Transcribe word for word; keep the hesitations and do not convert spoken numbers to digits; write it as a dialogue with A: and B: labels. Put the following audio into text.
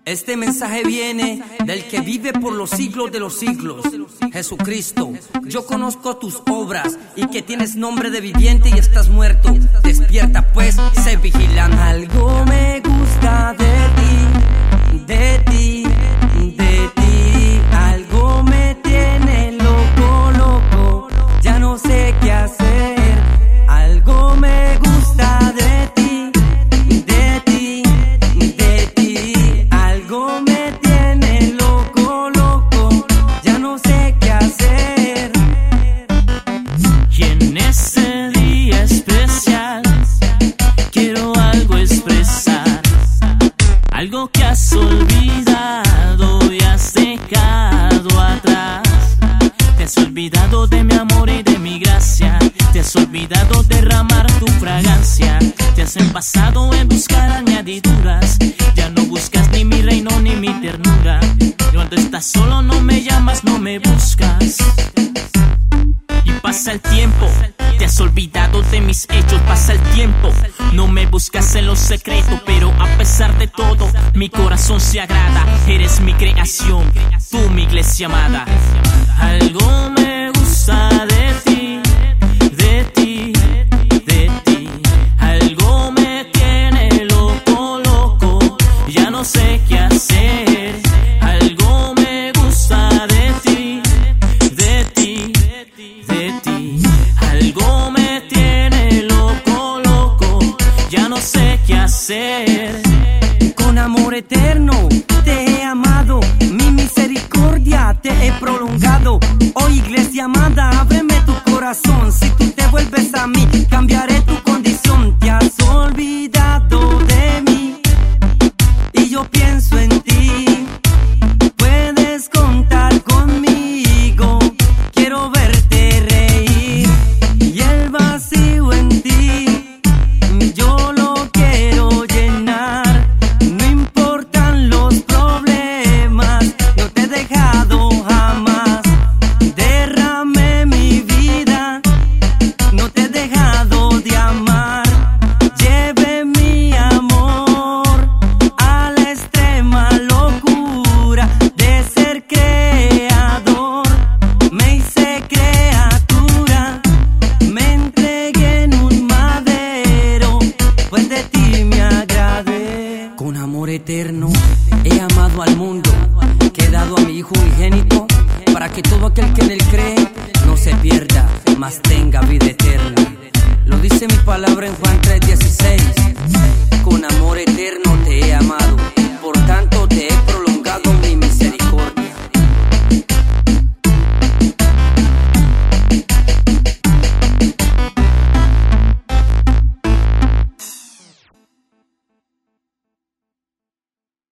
A: Este mensaje viene del que vive por los siglos de los siglos, Jesucristo. Yo conozco tus obras y que tienes nombre de viviente y estás muerto. Despierta pues, sé vigilante.
B: Algo me gusta de ti, de ti, de ti. Algo me tiene loco, loco. Ya no sé qué hacer. Algo me gusta de ti, de ti, de ti. Algo me tiene loco, loco. Ya no sé qué hacer.
C: Y en ese día especial quiero algo expresar, algo que has olvidado y has dejado atrás. Te has olvidado de mi amor y de mi gracia. Te has olvidado derramar tu fragancia. Te has envasado en buscar añadiduras. Ya no buscas ni mi reino ni mi ternura. Cuando estás solo no me llamas, no me buscas. Y pasa el tiempo, te has olvidado de mis hechos. Pasa el tiempo, no me buscas en los secretos. Pero a pesar de todo, mi corazón se agrada. Eres mi creación, tú mi iglesia amada. Algo me gusta de ti, de ti, de ti. Algo me tiene loco, loco. Ya no sé qué hacer. Algo me gusta de ti, de ti, de ti. Algo me tiene loco, loco. Ya no sé qué hacer.
B: Con amor eterno te he amado, mi misericordia te he prolongado. Oh iglesia amada, ábreme tu corazón. Si tú te vuelves a mí, cambiaré tu condición. Te has olvidado de mí y yo pienso en ti. Puedes contar conmigo, quiero verte reír. Y el vacío en ti, yo lo quiero llenar. No importan los problemas, no te he dejado jamás. Derramé mi vida, no te he dejado de amar. Llevé mi amor a la extrema locura de ser creador. Me hice criatura, me entregué en un madero, pues de ti me agradé.
A: Con amor eterno he amado al mundo, que he dado a mi Hijo unigénito, para que todo aquel que en él cree no se pierda, mas tenga vida eterna. Lo dice mi palabra en Juan tres dieciséis. Con amor eterno te he amado.